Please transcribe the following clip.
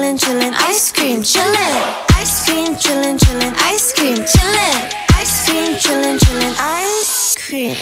chillin', chillin', ice cream, chillin'. Ice cream, chillin', chillin', ice cream, chillin'. Ice cream, chillin', chillin', ice cream.